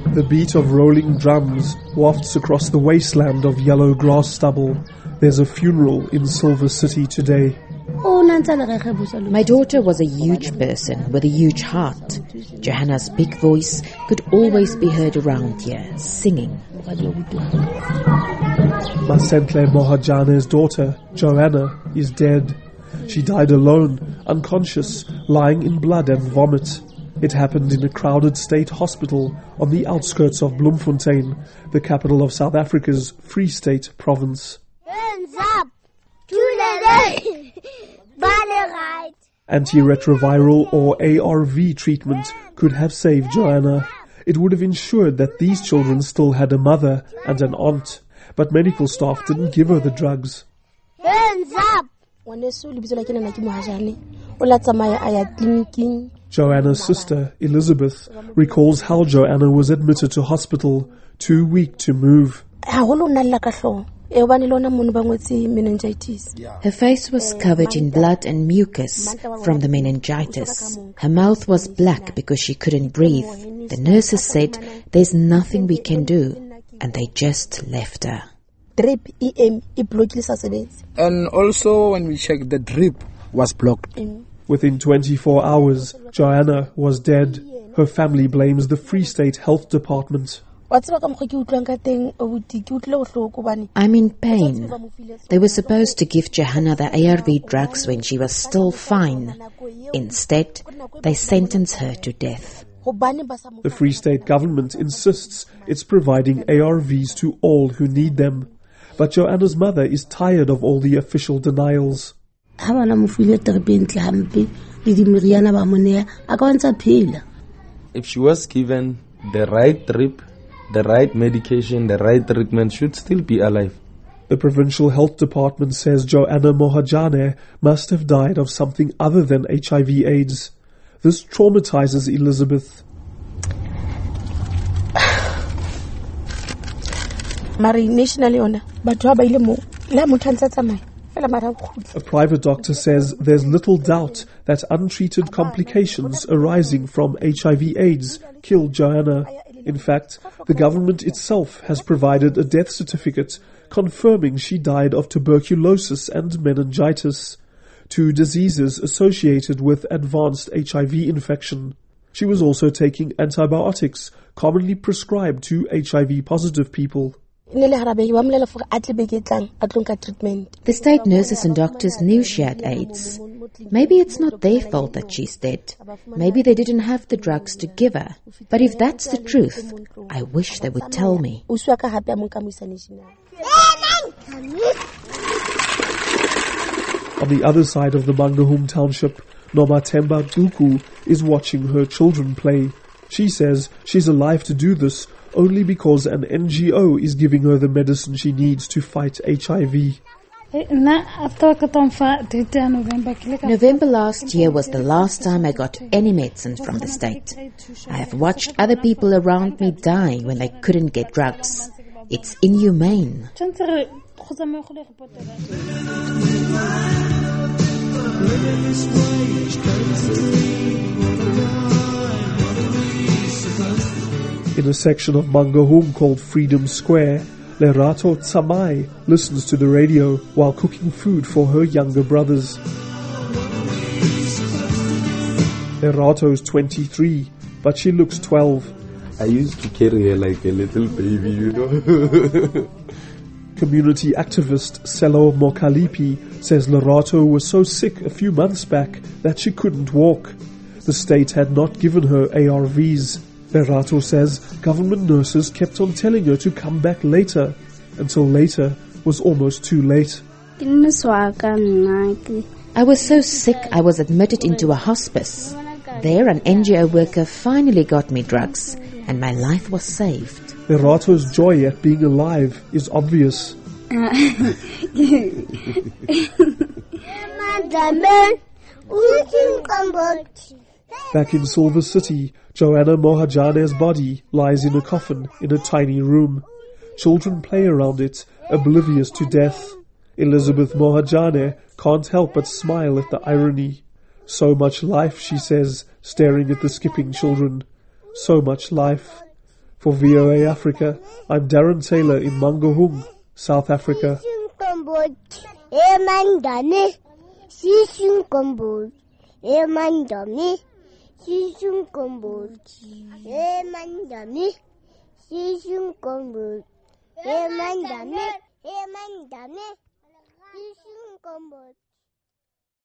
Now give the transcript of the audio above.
The beat of rolling drums wafts across the wasteland of yellow grass stubble. There's a funeral in Silver City today. My daughter was a huge person with a huge heart. Johanna's big voice could always be heard around here, singing. Masentle Mohajane's daughter, Joanna, is dead. She died alone, unconscious, lying in blood and vomit. It happened in a crowded state hospital on the outskirts of Bloemfontein, the capital of South Africa's Free State province. Hands up! Antiretroviral or ARV treatment could have saved Joanna. It would have ensured that these children still had a mother and an aunt, but medical staff didn't give her the drugs. Hands up! Joanna's sister, Elizabeth, recalls how Joanna was admitted to hospital, too weak to move. Her face was covered in blood and mucus from the meningitis. Her mouth was black because she couldn't breathe. The nurses said, "There's nothing we can do," and they just left her. And also when we checked, the drip was blocked. Within 24 hours, Joanna was dead. Her family blames the Free State Health Department. I'm in pain. They were supposed to give Johanna the ARV drugs when she was still fine. Instead, they sentenced her to death. The Free State government insists it's providing ARVs to all who need them. But Joanna's mother is tired of all the official denials. If she was given the right drip, the right medication, the right treatment, should still be alive. The Provincial Health Department says Joanna Mohajane must have died of something other than HIV/AIDS. This traumatizes Elizabeth. A private doctor says there's little doubt that untreated complications arising from HIV/AIDS killed Joanna. In fact, the government itself has provided a death certificate confirming she died of tuberculosis and meningitis, two diseases associated with advanced HIV infection. She was also taking antibiotics commonly prescribed to HIV-positive people. The state nurses and doctors knew she had AIDS. Maybe it's not their fault that she's dead. Maybe they didn't have the drugs to give her. But if that's the truth, I wish they would tell me. On the other side of the Mangaung township, Nomathemba Tuku is watching her children play. She says she's alive to do this only because an NGO is giving her the medicine she needs to fight HIV. November last year was the last time I got any medicine from the state. I have watched other people around me die when they couldn't get drugs. It's inhumane. In a section of Mangaung called Freedom Square, Lerato Tsamai listens to the radio while cooking food for her younger brothers. Lerato's 23, but she looks 12. I used to carry her like a little baby, Community activist Selo Mokalipi says Lerato was so sick a few months back that she couldn't walk. The state had not given her ARVs. Lerato says government nurses kept on telling her to come back later, until later was almost too late. I was so sick I was admitted into a hospice. There an NGO worker finally got me drugs, and my life was saved. Lerato's joy at being alive is obvious. Back in Silver City, Joanna Mohajane's body lies in a coffin in a tiny room. Children play around it, oblivious to death. Elizabeth Mohajane can't help but smile at the irony. So much life, she says, staring at the skipping children. So much life. For VOA Africa, I'm Darren Taylor in Mangaung, South Africa.